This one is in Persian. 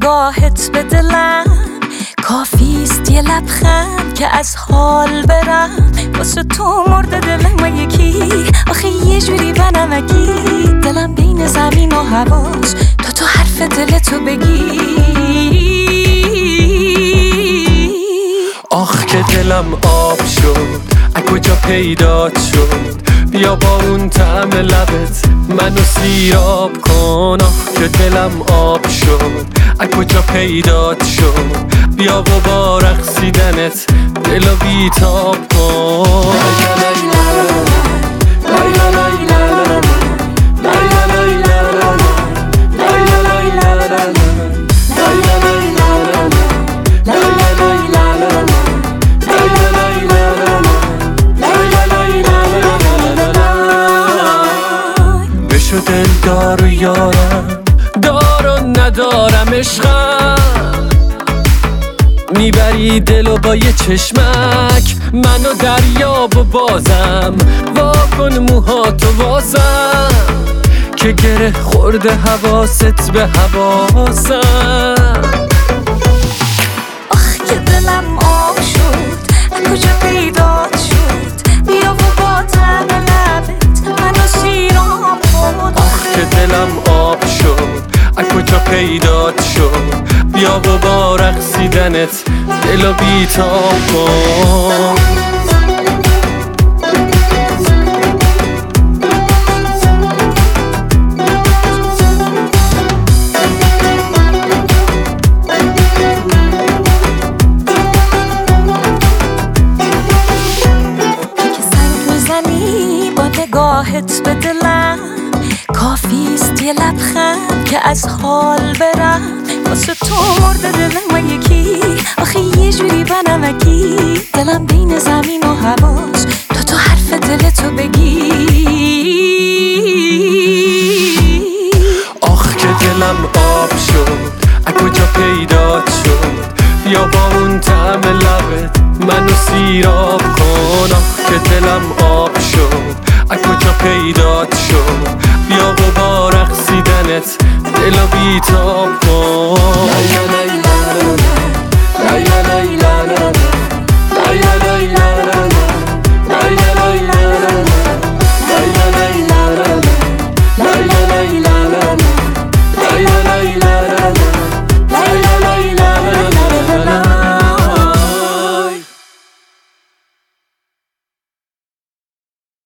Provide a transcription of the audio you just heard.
نگاهت به دلم کافیست یه لبخند که از حال برم. واسه تو مرده دلم یکی، آخه یه جوری بنمکی. دلم بین زمین و هواش تو حرف دلتو بگی. آخ که دلم آب شد، از کجا پیدات شد؟ بیا با اون طعم لبت منو سیراب کن. آخ که دلم آب شد، از کجا پیدات شد؟ بیا و با رقصیدنت دلو بیتاب کن. بشو دلدار و یارم، دار و ندارم عشقم. میبری دلو با یه چشمک، منو دریاب و بازم واکن موهاتو واسم که گره خورده حواست به حواسم. آخ که دلم آب شد، از کجا پیدات شد؟ بیا و با طعم لبت منو سیراب کن. آخ که دلم آب شد، از کجا پیدات شد؟ بیا و با رقصیدنت دلو بیتاب کن. نگاهت به دلم کافیست یه لبخند که از حال برم. واسه تو مرده دلم یکی، آخه یه جوری بنمکی. دلم بین زمین و هواش تو حرف دلتو بگی. آخ که دلم آب شد، از کجا پیدات شد؟ بیا با اون طعم لبت منو سیراب کن. آخ که دلم آب شد، از کجا پیدات شد؟ بیا و با رقصیدنت دلو بیتاب